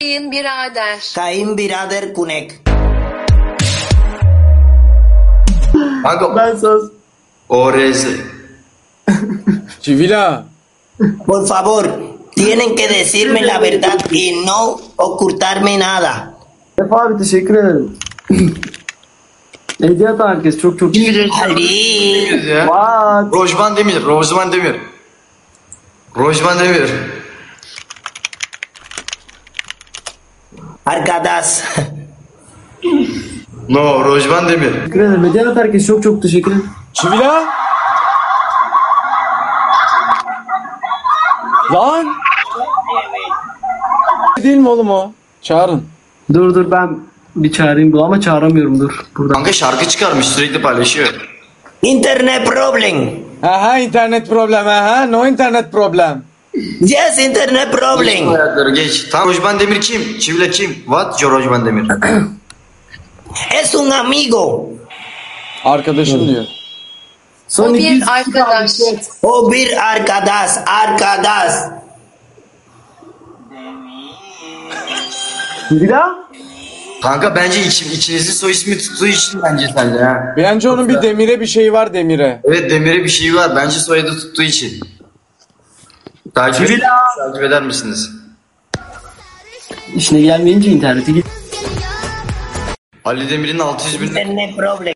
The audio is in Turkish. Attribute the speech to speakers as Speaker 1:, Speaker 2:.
Speaker 1: Kayınbirader.
Speaker 2: Kayınbirader kunek.
Speaker 3: Kanka
Speaker 4: Ben sos.
Speaker 3: ORS.
Speaker 5: Çivila.
Speaker 2: Por favor, tienen que decirme la verdad y no ocultarme nada.
Speaker 4: Efe abi teşekkür ederim. Hediye atan herkes çok çok.
Speaker 2: Ali.
Speaker 3: Ya.
Speaker 4: What?
Speaker 3: Rojvan Demir.
Speaker 2: Arkadaş.
Speaker 3: No, Rojvan Demir.
Speaker 4: Teşekkür ederim. Hediye atan herkes çok çok teşekkür ederim.
Speaker 5: Çivila. Lan. Değil mi oğlum o? Çağırın.
Speaker 4: Dur ben bir çağırayım bu ama çağıramıyorum dur. Buradan.
Speaker 3: Kanka şarkı çıkarmış, sürekli paylaşıyor.
Speaker 2: Internet problem.
Speaker 5: Aha internet problem aha. No internet problem.
Speaker 2: Yes, internet
Speaker 3: Geç
Speaker 2: problem.
Speaker 3: bu ayakları geç. Tamam, Rojvan Demir kim? Çivila kim? What? Rojvan Demir.
Speaker 2: Es un amigo.
Speaker 5: Arkadaşım diyor.
Speaker 4: Son
Speaker 1: O
Speaker 4: 200
Speaker 1: bir arkadaş.
Speaker 2: O bir arkadaş.
Speaker 4: Bir daha?
Speaker 3: Kanka bence içinizin soy ismi tuttuğu için bence sende ha.
Speaker 5: Bence onun bir Demir'e bir şeyi var Demir'e.
Speaker 3: Evet, Demir'e bir şey var. Bence soyadı tuttuğu için. Takip eder misiniz?
Speaker 4: İşine gelmeyince internete git.
Speaker 3: Ali Demir'in 600 bin...
Speaker 2: Internet problem.